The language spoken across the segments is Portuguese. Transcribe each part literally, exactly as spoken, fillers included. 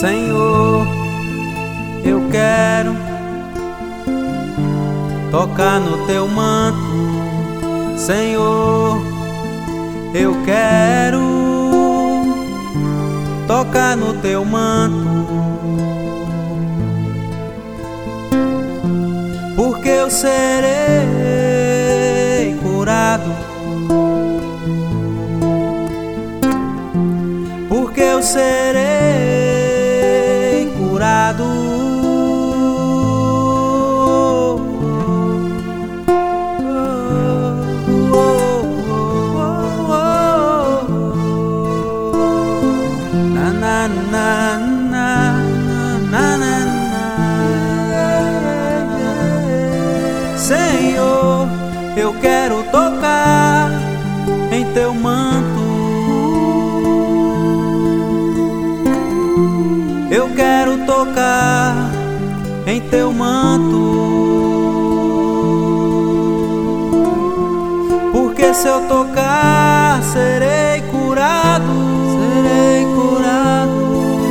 Senhor, eu quero tocar no teu manto. Senhor, eu quero tocar no teu manto, porque eu serei curado, porque eu serei curado. Na, na, na, na, na, na. Senhor, eu quero tocar em teu manto. Eu quero tocar em teu manto, porque se eu tocar serei curado, serei curado,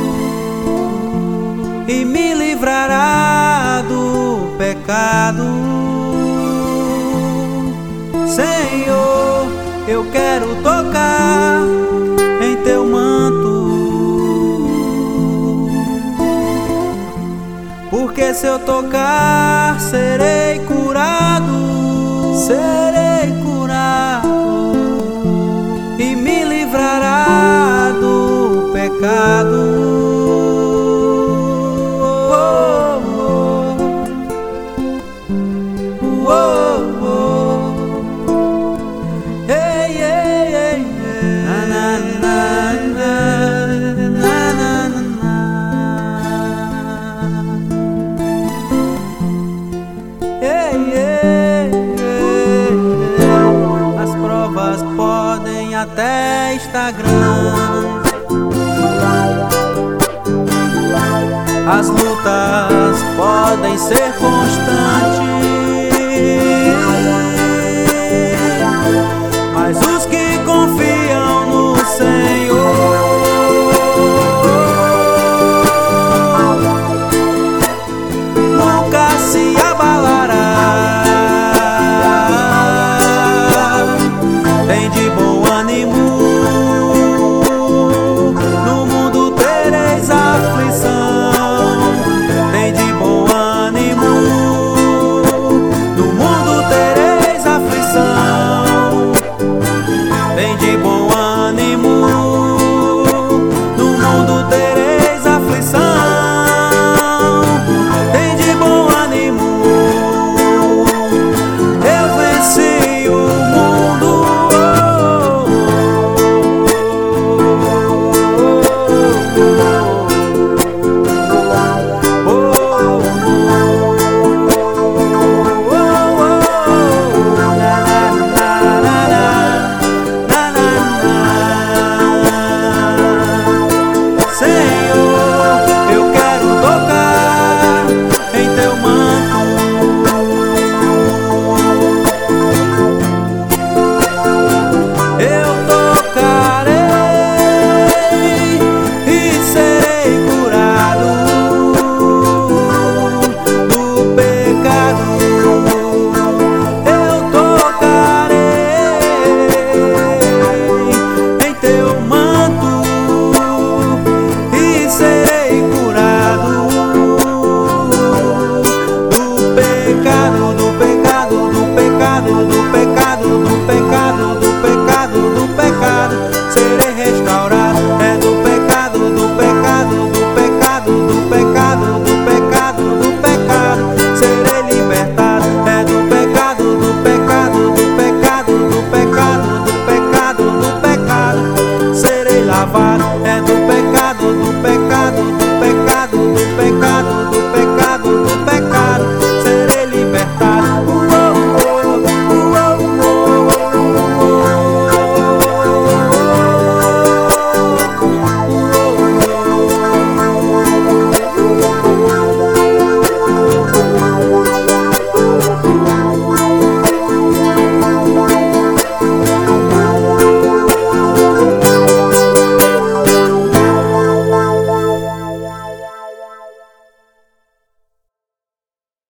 e me livrará do pecado. Senhor, eu quero tocar em teu manto, porque se eu tocar serei curado, serei curado, e me livrará do pecado. As provas podem até estar grandes, as lutas podem ser constantes,